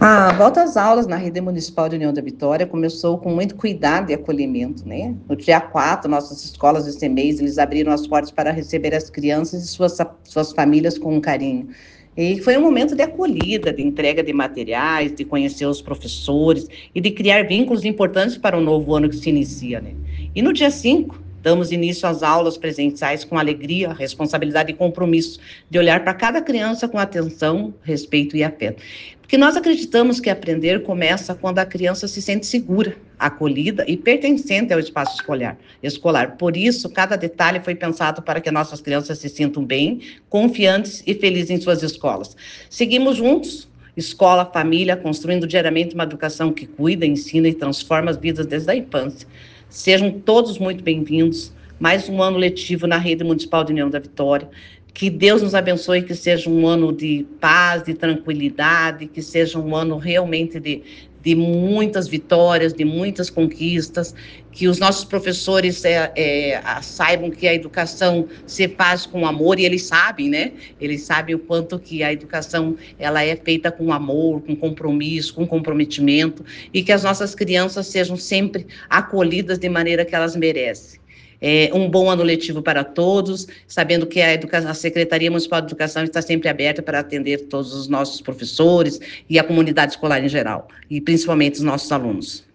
A volta às aulas na rede municipal de União da Vitória começou com muito cuidado e acolhimento, né? No dia 4, nossas escolas esse mês, eles abriram as portas para receber as crianças e suas famílias com carinho. E foi um momento de acolhida, de entrega de materiais, de conhecer os professores e de criar vínculos importantes para o novo ano que se inicia, né? E no dia 5, damos início às aulas presenciais com alegria, responsabilidade e compromisso de olhar para cada criança com atenção, respeito e afeto. Porque nós acreditamos que aprender começa quando a criança se sente segura, acolhida e pertencente ao espaço escolar. Por isso, cada detalhe foi pensado para que nossas crianças se sintam bem, confiantes e felizes em suas escolas. Seguimos juntos, escola, família, construindo diariamente uma educação que cuida, ensina e transforma as vidas desde a infância. Sejam todos muito bem-vindos. Mais um ano letivo na Rede Municipal de União da Vitória. Que Deus nos abençoe, que seja um ano de paz, de tranquilidade, que seja um ano realmente de muitas vitórias, de muitas conquistas, que os nossos professores saibam que a educação se faz com amor, e eles sabem, né? Eles sabem o quanto que a educação ela é feita com amor, com compromisso, com comprometimento, e que as nossas crianças sejam sempre acolhidas de maneira que elas merecem. Um bom ano letivo para todos, sabendo que a Secretaria Municipal de Educação está sempre aberta para atender todos os nossos professores e a comunidade escolar em geral, e principalmente os nossos alunos.